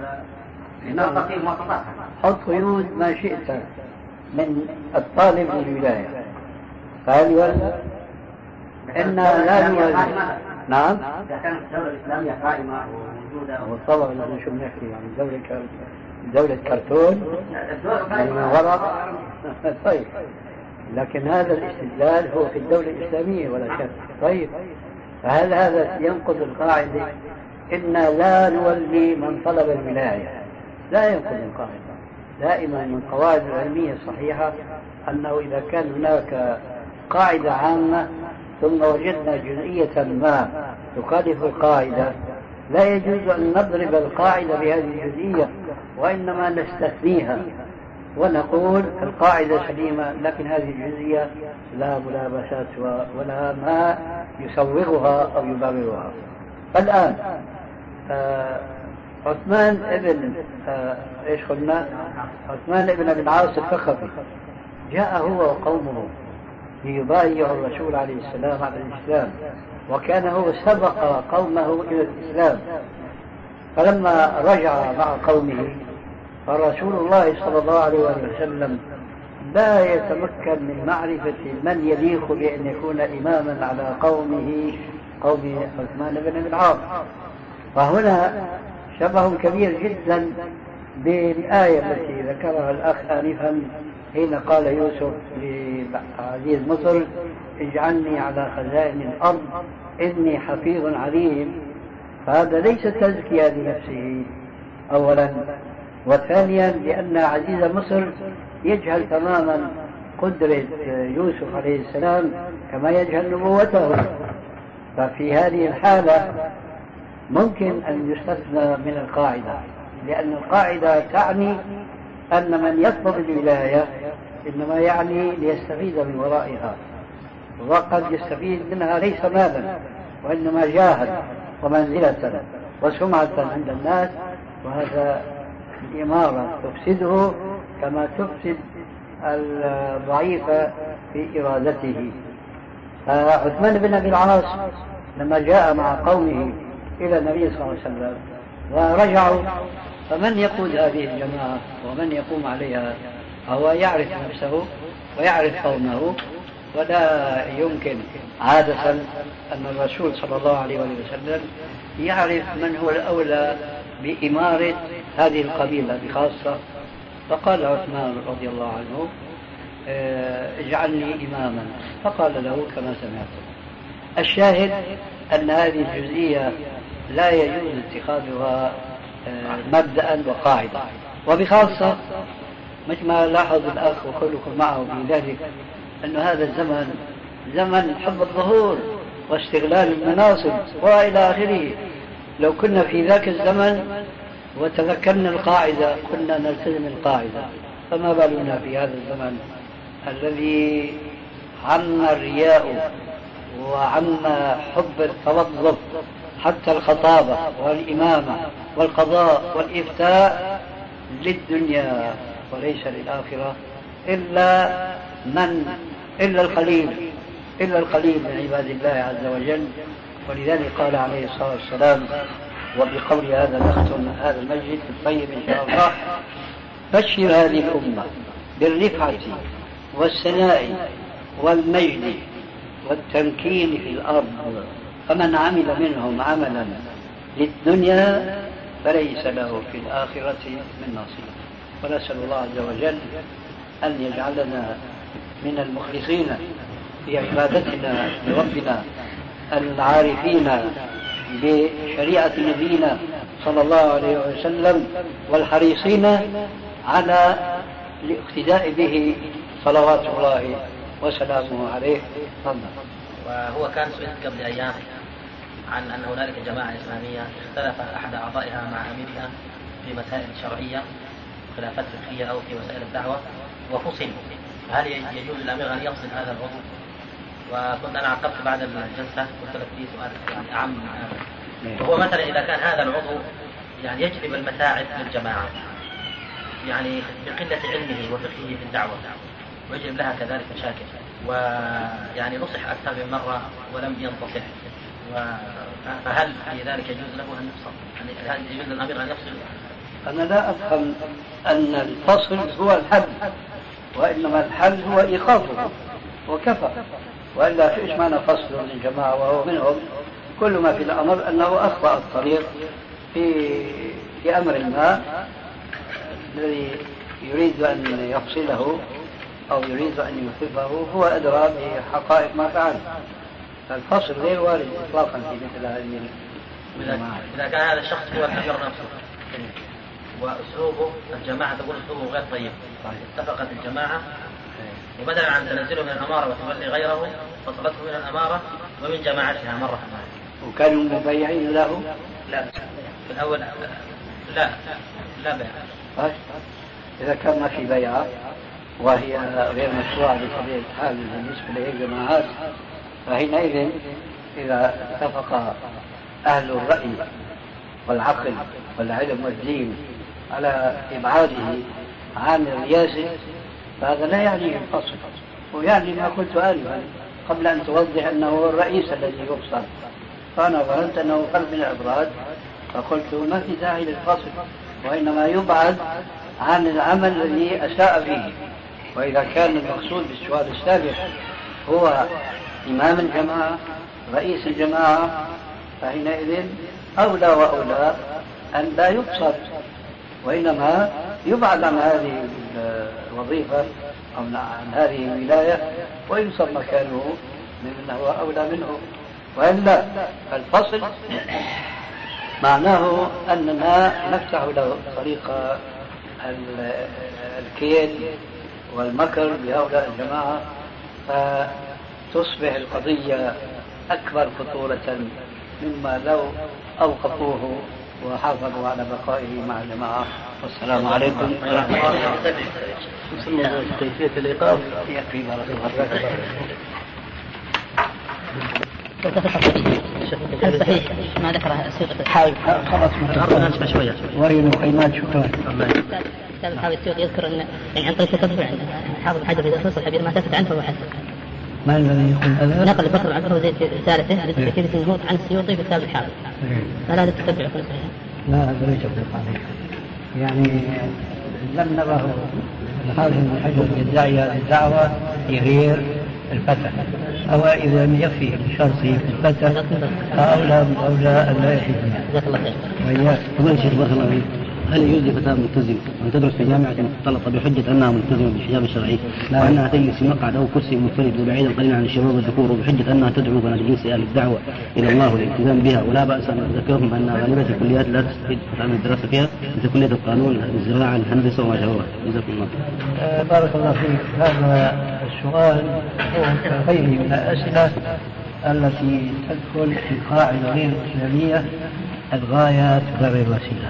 لنرضى في مواصفاتها. حط قيود ما شئت من الطالب للولاية، فهل يولى؟ إن لا نولي. نعم. إذا كانت الدولة الإسلامية قائمة وموجودة. وطبعا نحن شو بنحكي يعني دولة دولة كرتون من ورق. طيب، لكن هذا الاستدلال هو في الدولة الإسلامية ولا شك. طيب، فهل هذا ينقض القاعدة إن لا نولي من طلب الولاية؟ لا ينقض القاعدة. دائما من القواعد العلمية الصحيحة أنه إذا كان هناك قاعدة عامة ثم وجدنا جزئية ما تخالف القاعدة، لا يجوز أن نضرب القاعدة بهذه الجزئية، وإنما نستثنيها ونقول القاعدة سليمة لكن هذه الجزئية لا ملابسات ولا ما يسوغها أو يبررها. الآن آه عثمان ابن آه ايش قلنا؟ عثمان ابن ابي العاص الثقفي جاء هو وقومه ليبايع الرسول عليه السلام على الإسلام، وكان هو سبق قومه إلى الإسلام، فلما رجع مع قومه فرسول الله صلى الله عليه وسلم لا يتمكن من معرفة من يليق بأن يكون إماما على قومه قوم عثمان بن أبي العاص. فهنا شبه كبير جدا بالآية التي ذكرها الأخ آنفا حين قال يوسف لعزيز مصر اجعلني على خزائن الأرض إني حفيظ عليم. فهذا ليس تزكية لنفسه أولا، وثانيا لأن عزيز مصر يجهل تماما قدرة يوسف عليه السلام كما يجهل نبوته. ففي هذه الحالة ممكن أن يستثنى من القاعدة، لأن القاعدة تعني أن من يطلب الولاية إنما يعني ليستفيد من ورائها، وقد يستفيد منها ليس مالا وإنما جاها ومنزلة وسمعة عند الناس، وهذا الإمارة تفسده كما تفسد الضعيف في إرادته. فعثمان بن أبي العاص لما جاء مع قومه إلى النبي صلى الله عليه وسلم ورجعوا، فمن يقود هذه الجماعة ومن يقوم عليها؟ هو يعرف نفسه ويعرف قومه، ولا يمكن عادة أن الرسول صلى الله عليه وسلم يعرف من هو الأولى بإمارة هذه القبيلة بخاصة. فقال عثمان رضي الله عنه اجعلني إماما، فقال له كما سمعتم. الشاهد أن هذه الجزئية لا يجوز اتخاذها مبدأ وقاعدة، وبخاصة مثل ما لاحظ الأخ وكلكم معه في ذلك أن هذا الزمن زمن حب الظهور واستغلال المناصب وإلى آخره. لو كنا في ذاك الزمن وتذكرنا القاعدة كنا نلتزم القاعدة، فما بالنا في هذا الزمن الذي عم الرياء وعم حب التوظف، حتى الخطابة والإمامة والقضاء والإفتاء للدنيا وليس للآخرة، إلا من إلا القليل إلا القليل من عباد الله عز وجل. ولذلك قال عليه الصلاة والسلام، وبقول هذا نختم هذا المجلس الطيب إن شاء الله: بشر هذه الأمة بالرفعة والسناء والمجد والتمكين في الأرض، فمن عمل منهم عملا للدنيا فليس له في الآخرة من نصيب. ونسأل الله عز وجل أن يجعلنا من المخلصين في عبادتنا لربنا، العارفين بشريعة نبينا صلى الله عليه وسلم، والحريصين على الاقتداء به صلوات الله وسلامه عليه. وهو كان سئل قبل أيام عن أن هنالك جماعة إسلامية اختلف أحد أعضائها مع أميرها في مسائل شرعية، خلافات فقهية أو في وسائل الدعوة، وفصل. هل يجوز الأمير أن يفصل هذا العضو؟ وكنت أنا عقبت بعد الجلسة قلت لك في سؤال يعني أعم، وهو مثلا إذا كان هذا العضو يعني يجلب المتاعب للجماعة، يعني بقلة علمه وفقهه في الدعوة، ويجلب لها كذلك مشاكل، ويعني نصح أكثر من مرة ولم ينتصح، فهل في ذلك يجوز له أن يفصل؟ هل يجوز للأمير أن يفصل؟ أنا لا أفهم أن الفصل هو الحل، وإنما الحل هو إيقافه وكفى. وإلا في إيش معنى فصل للجماعة وهو منهم؟ كل ما في الأمر أنه أخطأ الطريق في في أمر ما الذي يريد أن يفصله أو يريد أن يوقفه هو أدرى بحقائق ما فعل. الفصل غير وارد إطلاقا في مثل هذه الجماعة. إذا كان هذا الشخص هو الأمير نفسه وأسلوبه الجماعة تقول أسلوبه غير طيب، اتفقت الجماعة وبدلا عن تنزله من الأمارة وتولي غيره فصلته من الأمارة ومن جماعتها مرة ثانية. وكانوا مبيعين له؟ لا في الأول لا لا بيع. طيب إذا كان ما في بيعة وهي غير مشروعة بطبيعة الحال بالنسبة لهذه الجماعات، فحينئذ إذا اتفق أهل الرأي والعقل والعلم والدين على إبعاده عن الرياسة فهذا لا يعني الفصل، ويعني ما قلت آنفا قبل أن توضح أنه هو الرئيس الذي يفصل. فأنا ظننت أنه فرد من الأفراد فقلت ما في داعي للفصل، وإنما يبعد عن العمل الذي أساء فيه. وإذا كان المقصود بالسؤال السابق هو إمام الجماعة رئيس الجماعة فحينئذ أولى وأولى أن لا يفصل، وإنما يبعد عن هذه الوظيفة أو عن هذه الولاية وينصب مكانه ممن هو أولى منه. وإلا الفصل معناه أننا نفتح له طريق الكيد والمكر بهؤلاء الجماعة، فتصبح القضية أكبر خطورة مما لو أوقفوه وحافظوا على بقائه مع الجماعة. والسلام عليكم ورحمة الله وبركاته. كيفية الإيقاف يكفي بارك الله فيك. هل صحيح ما ذكره السيوطي؟ حاول خلاص نسمع شوية ورينا قيمات شكرا. كتاب الحافظ السيوطي يذكر أن يعني عن طريق تتبع حافظ حجر إذا خلص الحديث ما ثبت عنه فهو حسن. ما الذي يقول هذا؟ نقل بكر عن فهو زي رسالته لتأكيد الجمهور عن السيوطي في كتاب الحافظ. فلا تتبع كل صحيح. لا هذا ليس بصحيح. يعني لم نره الحافظ بن حجر يدعي الدعوة في غير الفتح، أو إذا لم يفي بشرطه في الفتح فأولى أولى أن لا يحيي بها. جزاك الله خير. وإياك. فضيلة الشيخ بارك الله فيك، هل يجوز لفتاة ملتزم أن تدرس في جامعة مختلطة بحجة أنها ملتزمة بالحجاب الشرعي وأنها تجلس في مقعد أو كرسي منفرد وبعيدا قليلا عن الشباب والذكور وبحجة أنها تدعو بنات الجنس أهل الدعوة إلى الله والالتزام بها، ولا بأس أن نذكرهم أن غالبية الكليات لا تستفيد من الدراسة فيها مثل كلية القانون، الزراعة، الهندسة وما شابه. جزاكم الله. آه بارك الله فيك. هذا السؤال هو كغيره من الأسئلة التي تدخل في القاعدة غير الإسلامية الغاية تبرر الوسيلة.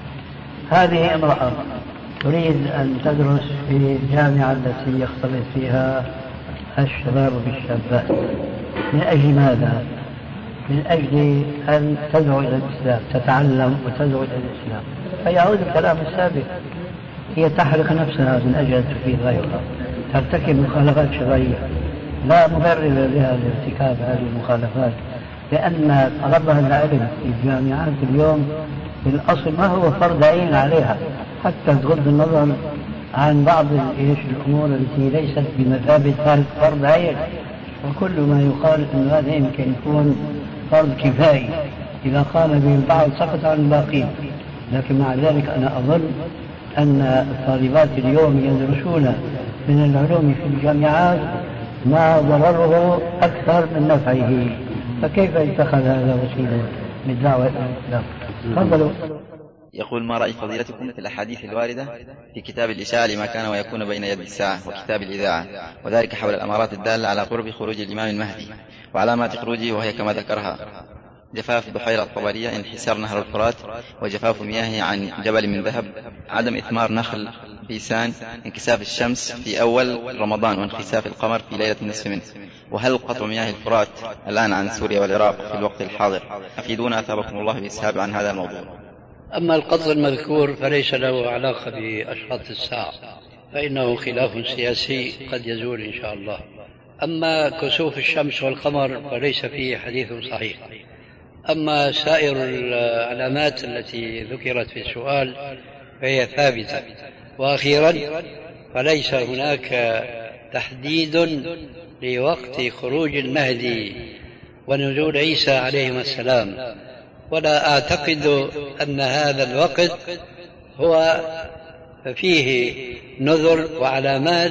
هذه امرأة تريد أن تدرس في الجامعة التي يختلط فيها الشباب بالشابات. من أجل ماذا؟ من أجل أن تدعو إلى الإسلام، تتعلم وتدعو إلى الإسلام. فيعود الكلام السابق، هي تحرق نفسها من أجل أن تفيد غيرها، ترتكب مخالفات شرعية لا مبرر لها لارتكاب هذه المخالفات، لأن طلبها العلم في الجامعات اليوم في الأصل ما هو فرض عين عليها، حتى تغض النظر عن بعض الأمور التي ليست بمثابة فرض عين، وكل ما يقال أن هذا يمكن يكون فرض كفائي إذا قام به البعض سقط عن الباقين. لكن مع ذلك أنا أظن أن الطالبات اليوم يدرسون من العلوم في الجامعات ما ضرره أكثر من نفعه، فكيف يتخذ هذا وسيلة للدعوة إلى الإسلام؟ تفضلوا. يقول: ما رأي فضيلتكم في الأحاديث الواردة في كتاب الإشاعة لما كان ويكون بين يد الساعة وكتاب الإذاعة، وذلك حول الأمارات الدالة على قرب خروج الإمام المهدي وعلامات خروجه، وهي كما ذكرها: جفاف بحيرة الطبرية، انحسار نهر الفرات، وجفاف مياهه عن جبل من ذهب، عدم إثمار نخل بيسان، انكساف الشمس في أول رمضان وانخساف القمر في ليلة النصف منه. وهل قطع مياه الفرات الآن عن سوريا والعراق في الوقت الحاضر؟ أفيدونا أثابكم الله بإسهاب عن هذا الموضوع. أما القطع المذكور فليس له علاقة بأشراط الساعة، فإنه خلاف سياسي قد يزول إن شاء الله. أما كسوف الشمس والقمر فليس فيه حديث صحيح. أما سائر العلامات التي ذكرت في السؤال فهي ثابتة. وأخيرا فليس هناك تحديد لوقت خروج المهدي ونزول عيسى عليه السلام، ولا أعتقد أن هذا الوقت هو فيه نذر وعلامات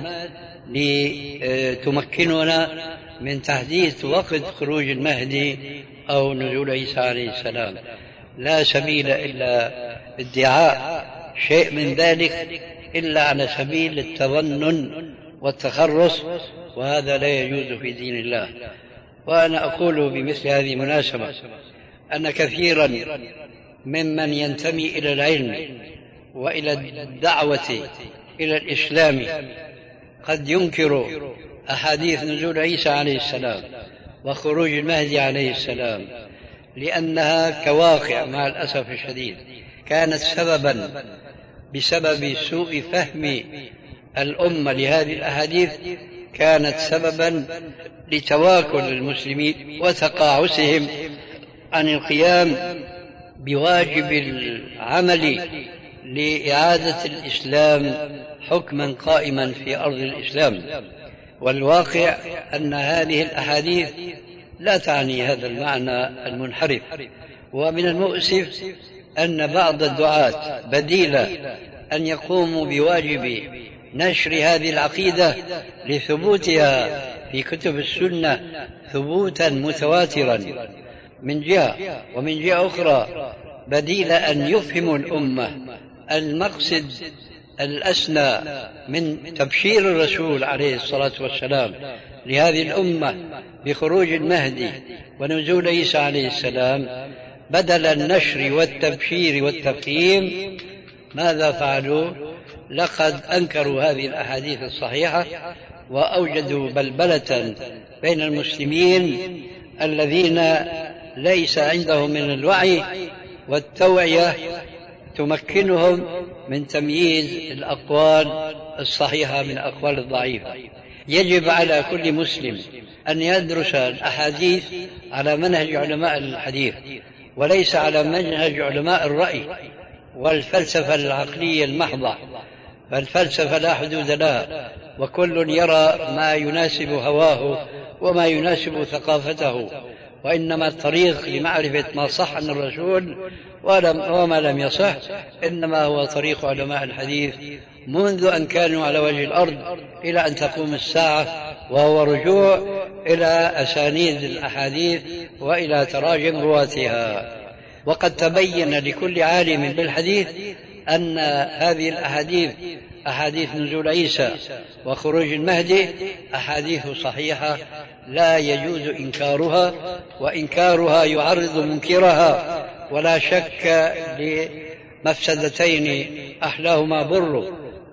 لتمكننا من تحديد وقت خروج المهدي أو نزول عيسى عليه السلام. لا سبيل إلا ادعاء شيء من ذلك إلا على سبيل التظنن والتخرص، وهذا لا يجوز في دين الله. وأنا أقول بمثل هذه المناسبة أن كثيرا ممن ينتمي إلى العلم وإلى الدعوة إلى الإسلام قد ينكر أحاديث نزول عيسى عليه السلام وخروج المهدي عليه السلام، لأنها كواقع مع الأسف الشديد كانت سببا بسبب سوء فهم الأمة لهذه الأحاديث، كانت سببا لتواكل المسلمين وتقاعسهم عن القيام بواجب العمل لإعادة الإسلام حكما قائما في أرض الإسلام. والواقع أن هذه الأحاديث لا تعني هذا المعنى المنحرف. ومن المؤسف أن بعض الدعاة بديل أن يقوموا بواجب نشر هذه العقيدة لثبوتها في كتب السنة ثبوتا متواترا من جهة، ومن جهة أخرى بديل أن يفهموا الأمة المقصد الأسنى من تبشير الرسول عليه الصلاة والسلام لهذه الأمة بخروج المهدي ونزول عيسى عليه السلام. بدل النشر والتبشير والتفهيم ماذا فعلوا؟ لقد أنكروا هذه الأحاديث الصحيحة وأوجدوا بلبلة بين المسلمين الذين ليس عندهم من الوعي والتوعية تمكنهم من تمييز الأقوال الصحيحة من الأقوال الضعيفة. يجب على كل مسلم أن يدرس الأحاديث على منهج علماء الحديث وليس على منهج علماء الرأي والفلسفة العقلية المحضة، فالفلسفة لا حدود لها، وكل يرى ما يناسب هواه وما يناسب ثقافته، وإنما الطريق لمعرفة ما صح عن الرسول وما لم يصح إنما هو طريق علماء الحديث منذ أن كانوا على وجه الأرض إلى أن تقوم الساعة، وهو رجوع إلى أسانيد الأحاديث وإلى تراجم رواتها. وقد تبين لكل عالم بالحديث أن هذه الأحاديث أحاديث نزول عيسى وخروج المهدي أحاديث صحيحة لا يجوز إنكارها، وإنكارها يعرض منكرها، ولا شك لمفسدتين أحلاهما بر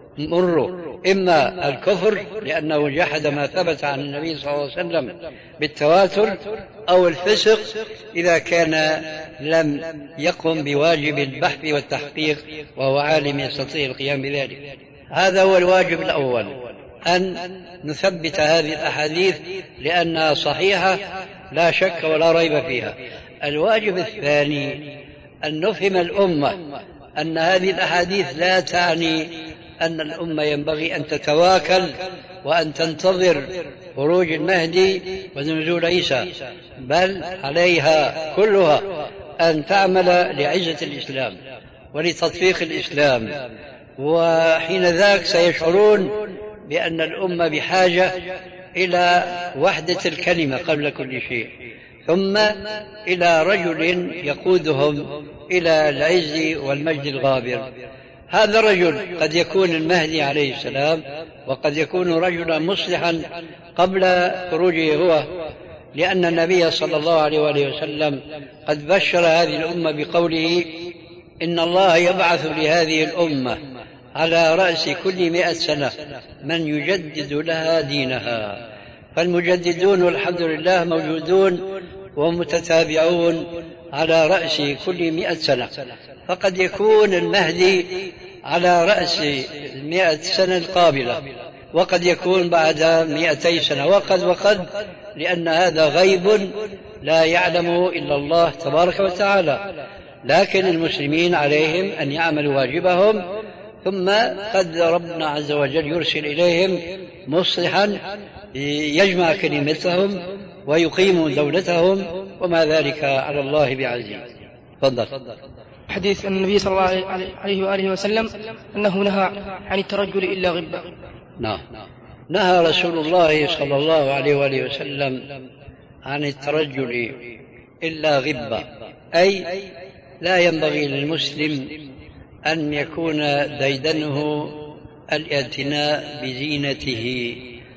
مر، إما الكفر لأنه جحد ما ثبت عن النبي صلى الله عليه وسلم بالتواتر، أو الفسق إذا كان لم يقم بواجب البحث والتحقيق وهو عالم يستطيع القيام بذلك. هذا هو الواجب الأول، أن نثبت هذه الأحاديث لأنها صحيحة لا شك ولا ريب فيها. الواجب الثاني أن نفهم الأمة أن هذه الأحاديث لا تعني أن الأمة ينبغي أن تتواكل وأن تنتظر خروج المهدي ونزول عيسى، بل عليها كلها أن تعمل لعزة الإسلام ولتطبيق الإسلام، وحين ذاك سيشعرون بأن الأمة بحاجة إلى وحدة الكلمة قبل كل شيء، ثم إلى رجل يقودهم إلى العز والمجد الغابر. هذا الرجل قد يكون المهدي عليه السلام، وقد يكون رجلا مصلحا قبل خروجه هو، لأن النبي صلى الله عليه وآله وسلم قد بشر هذه الأمة بقوله: إن الله يبعث لهذه الأمة على رأس كل مئة سنة من يجدد لها دينها. فالمجددون والحمد لله موجودون ومتتابعون على رأس كل مئة سنة، فقد يكون المهدي على رأس المئة سنة القابلة، وقد يكون بعد مئتي سنة، وقد وقد لأن هذا غيب لا يعلمه إلا الله تبارك وتعالى. لكن المسلمين عليهم أن يعملوا واجبهم، ثم قد ربنا عز وجل يرسل إليهم مصلحا يجمع كلمتهم ويقيم دولتهم، وما ذلك على الله بعزيز. تفضل. حديث أن النبي صلى الله عليه وآله وسلم أنه نهى عن الترجل إلا غبا. نعم، نهى رسول الله صلى الله عليه وآله وسلم عن الترجل إلا غبا، أي لا ينبغي للمسلم أن يكون ديدنه الاعتناء بزينته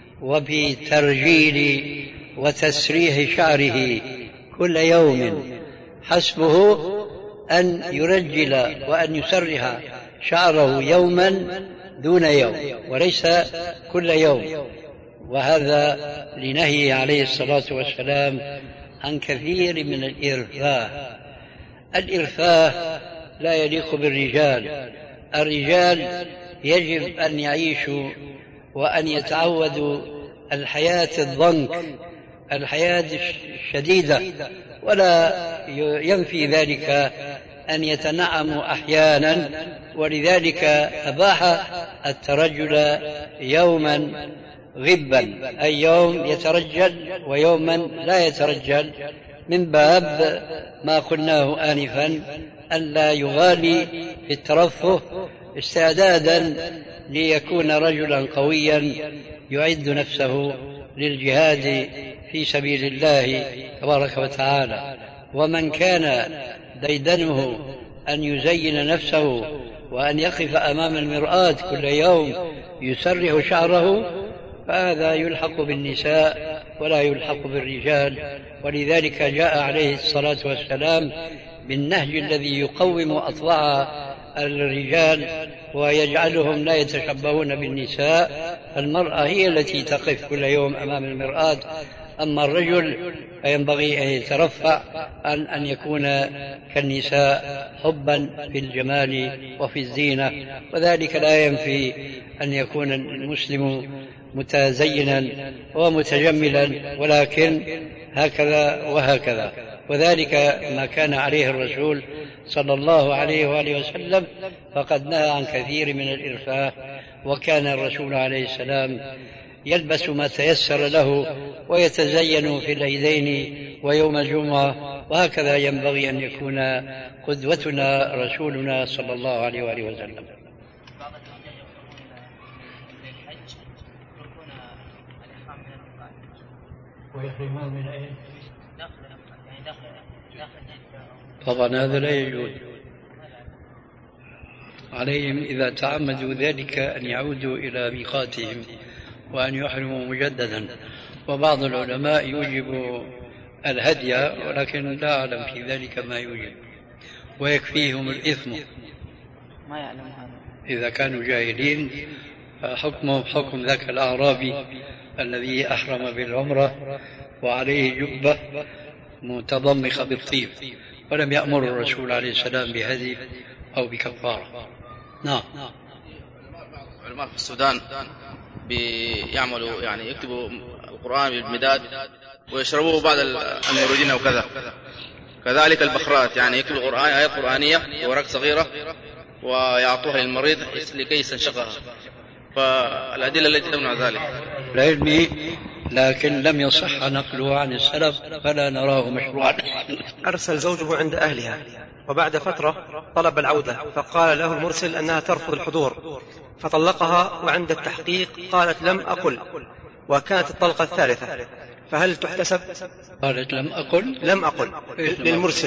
وبترجيل وتسريح شعره كل يوم، حسبه أن يرجل وأن يسرح شعره يوما دون يوم وليس كل يوم، وهذا لنهي عليه الصلاة والسلام عن كثير من الإرفاه. الإرفاه لا يليق بالرجال، الرجال يجب أن يعيشوا وأن يتعودوا الحياة الضنك، الحياة الشديدة، ولا ينفي ذلك أن يتنعموا أحيانا، ولذلك أباح الترجل يوما غبا، أي يوم يترجل ويوما لا يترجل، من باب ما قلناه آنفا ألا يغالي في الترفه، استعدادا ليكون رجلا قويا يعد نفسه للجهاد في سبيل الله تبارك وتعالى. ومن كان ديدنه أن يزين نفسه وأن يقف أمام المرآة كل يوم يسرح شعره، فهذا يلحق بالنساء ولا يلحق بالرجال. ولذلك جاء عليه الصلاة والسلام بالنهج الذي يقوم أطباع الرجال ويجعلهم لا يتشبهون بالنساء. المرأة هي التي تقف كل يوم أمام المرآة أما الرجل فينبغي أن يترفع عن أن يكون كالنساء حبا في الجمال وفي الزينة، وذلك لا ينفي أن يكون المسلم متزينا ومتجملا، ولكن هكذا وهكذا. وذلك ما كان عليه الرسول صلى الله عليه وآله وسلم، فقد نهى عن كثير من الإرفاه، وكان الرسول عليه السلام يلبس ما تيسر له ويتزين في العيدين ويوم الجمعة، وهكذا ينبغي أن يكون قدوتنا رسولنا صلى الله عليه وآله وسلم. ويحرمون من أين؟ طبعا هذا لا يجوز عليهم إذا تعمدوا ذلك أن يعودوا إلى ميقاتهم وأن يحرموا مجددا. وبعض العلماء يوجب الهدي، ولكن لا أعلم في ذلك ما يوجب، ويكفيهم الإثم ما يعلم هذا. إذا كانوا جاهلين فحكمهم حكم ذاك الأعرابي الذي أحرم بالعمرة وعليه جبة متضمخة بالطيب، ولم يأمر الرسول عليه السلام بهدي أو بكفارة. نعم. علماء في السودان بيعملوا يعني يكتبوا القرآن بالمداد ويشربوه بعد المولودين أو كذا. كذلك البخرات يعني يكتبوا القرآن آيات قرآنية في ورق صغيرة ويعطوها للمريض لكي يستنشقها، فالأدلة التي تمنع ذلك العلمي، لكن لم يصح نقله عن السلف فلا نراه مشروعا. أرسل زوجه عند أهلها، وبعد فترة طلب العودة، فقال له المرسل أنها ترفض الحضور، فطلقها، وعند التحقيق قالت لم أقل، وكانت الطلقة الثالثة، فهل تحتسب؟ قالت لم أقل لم أقل للمرسل.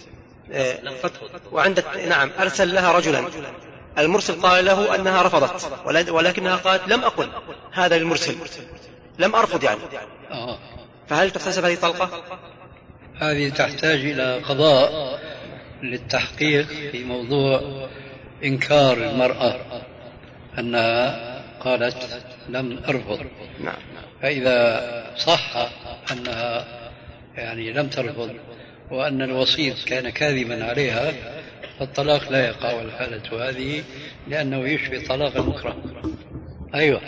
وعند نعم أرسل لها رجلا، المرسل قال له أنها رفضت، ولكنها قالت لم أقل، هذا للمرسل لم أرفض يعني. آه. فهل تحتسب هذه الطلقة؟ هذه تحتاج إلى قضاء للتحقيق في موضوع إنكار المرأة أنها قالت لم أرفض. نعم. فإذا صح أنها يعني لم ترفض وأن الوسيط كان كاذبا عليها فالطلاق لا يقع الحالة هذه، لأنه يشبه طلاق المكره. أيوة.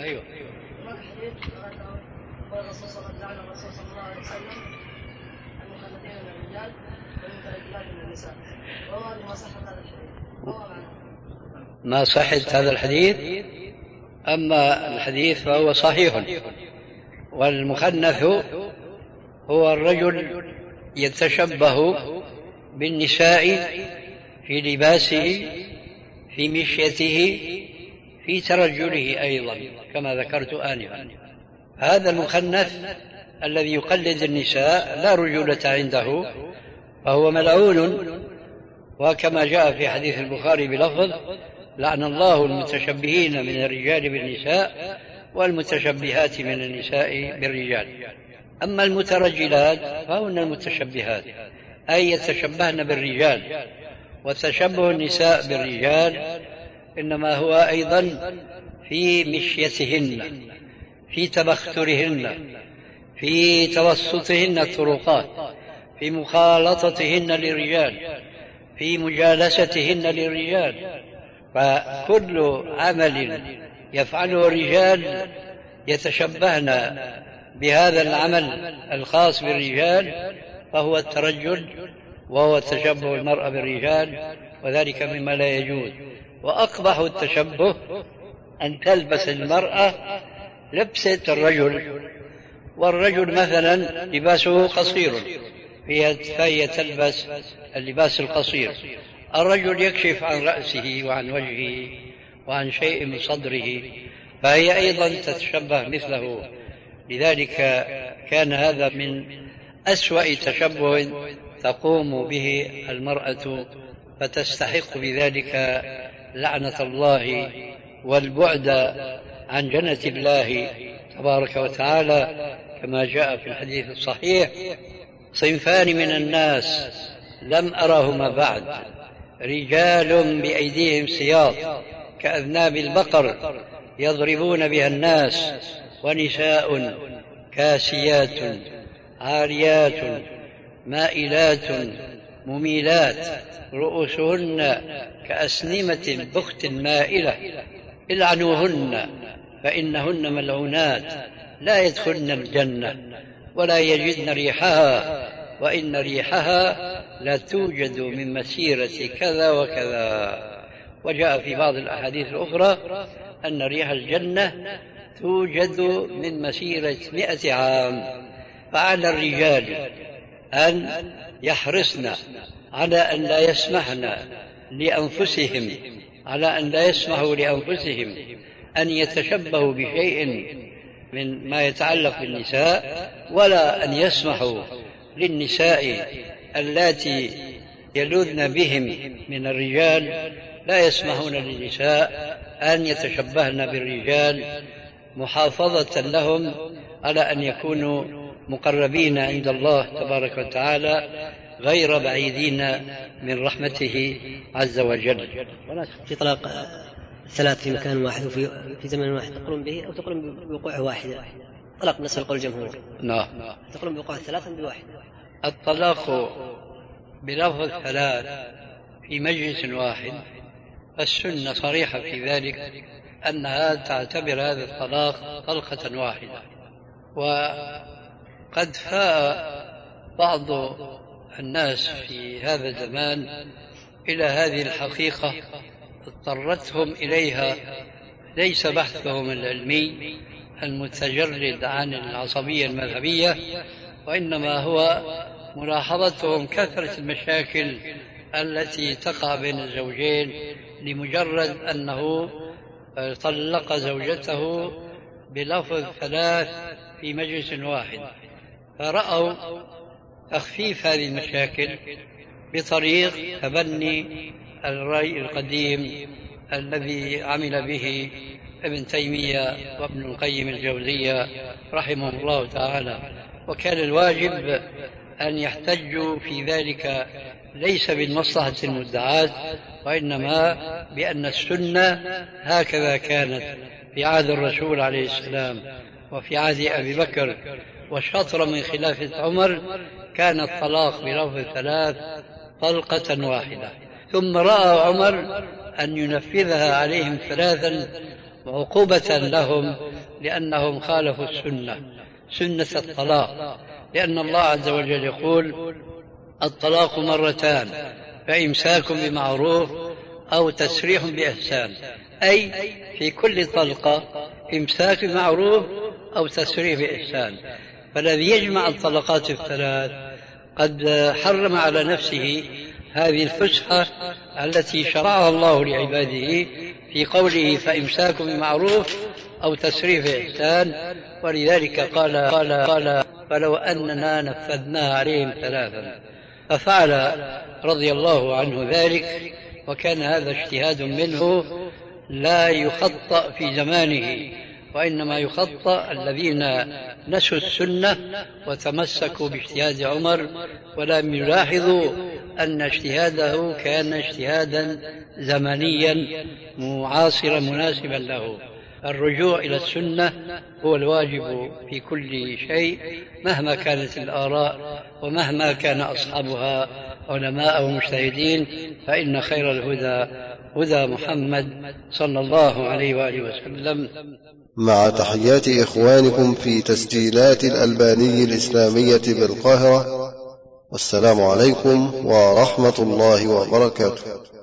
ما صحت هذا الحديث، أما الحديث فهو صحيح. والمخنث هو الرجل يتشبه بالنساء في لباسه، في مشيته، في ترجله أيضا كما ذكرت آنفا. هذا المخنث الذي يقلد النساء لا رجولة عنده فهو ملعون، وكما جاء في حديث البخاري بلفظ لعن الله المتشبهين من الرجال بالنساء والمتشبهات من النساء بالرجال. أما المترجلات فهن المتشبهات، أي يتشبهن بالرجال، وتشبه النساء بالرجال إنما هو أيضا في مشيتهن، في تبخترهن، في توسطهن الطرقات، في مخالطتهن للرجال، في مجالستهن للرجال. فكل عمل يفعله الرجال يتشبهن بهذا العمل الخاص بالرجال فهو الترجل، وهو تشبه المرأة بالرجال، وذلك مما لا يجوز. وأقبح التشبه أن تلبس المرأة لبسة الرجل، والرجل مثلا لباسه قصير فهي تلبس اللباس القصير. الرجل يكشف عن رأسه وعن وجهه وعن شيء من صدره، فهي أيضا تتشبه مثله. لذلك كان هذا من أسوأ تشبه تقوم به المرأة، فتستحق بذلك لعنة الله والبعد عن جنة الله تبارك وتعالى، كما جاء في الحديث الصحيح: صنفان من الناس لم أرهما بعد، رجال بأيديهم سياط كأذناب البقر يضربون بها الناس، ونساء كاسيات عاريات مائلات مميلات رؤوسهن كأسنمة البخت المائلة العنوهن فإنهن ملعونات لا يدخلن الجنة ولا يجدن ريحها وإن ريحها لا توجد من مسيرة كذا وكذا. وجاء في بعض الأحاديث الأخرى أن ريح الجنة توجد من مسيرة مئة عام. فعلى الرجال أن يحرصن على أن لا يسمحن لأنفسهم على أن لا يسمحوا لأنفسهم أن يتشبهوا بشيء من ما يتعلق بالنساء، ولا أن يسمحوا للنساء اللاتي يلوذن بهم من الرجال لا يسمحون للنساء أن يتشبهن بالرجال، محافظة لهم على أن يكونوا مقربين عند الله تبارك وتعالى غير بعيدين من رحمته عز وجل. في طلاق ثلاث في مكان واحد وفي في زمن واحد تقولون به أو تقولون بوقوع واحد؟ طلاق نفس القول الجمهور. نعم. تقولون بوقوع ثلاث أم بواحد؟ الطلاق بلفظ ثلاث في مجلس واحد السنة صريحة في ذلك أنها تعتبر هذا الطلاق طلقة واحدة. وقد فاء بعض الناس في هذا الزمان إلى هذه الحقيقة اضطرتهم إليها ليس بحثهم العلمي المتجرد عن العصبية المذهبية، وإنما هو ملاحظتهم كثرة المشاكل التي تقع بين الزوجين لمجرد أنه طلق زوجته بلفظ ثلاث في مجلس واحد. فرأوا تخفيف هذه المشاكل بطريق تبني الرأي القديم الذي عمل به ابن تيمية وابن القيم الجوزية رحمه الله تعالى. وكان الواجب أن يحتجوا في ذلك ليس بالمصلحة المدعاة، وإنما بأن السنة هكذا كانت في عهد الرسول عليه السلام وفي عهد أبي بكر وشطر من خلافة عمر كان الطلاق بلفظ ثلاث طلقة واحدة. ثم رأى عمر أن ينفذها عليهم ثلاثا عقوبة لهم لأنهم خالفوا السنة سنة الطلاق، لأن الله عز وجل يقول الطلاق مرتان فإمساك بمعروف أو تسريح بإحسان، أي في كل طلقة إمساك بمعروف أو تسريح بإحسان. فالذي يجمع الطلقات الثلاث قد حرم على نفسه هذه الفسحة التي شرعها الله لعباده في قوله فإمساك بمعروف أو تسريح بإحسان. ولذلك قال قال قال فلو أننا نفذناها عليهم ثلاثا، ففعل رضي الله عنه ذلك، وكان هذا اجتهاد منه لا يخطأ في زمانه، وإنما يخطأ الذين نسوا السنة وتمسكوا باجتهاد عمر ولم يلاحظوا أن اجتهاده كان اجتهادا زمنيا معاصرا مناسبا له. الرجوع إلى السنة هو الواجب في كل شيء مهما كانت الآراء ومهما كان أصحابها علماء ومجتهدين، فإن خير الهدى هدى محمد صلى الله عليه وآله وسلم. مع تحيات إخوانكم في تسجيلات الألباني الإسلامية بالقاهرة، والسلام عليكم ورحمة الله وبركاته.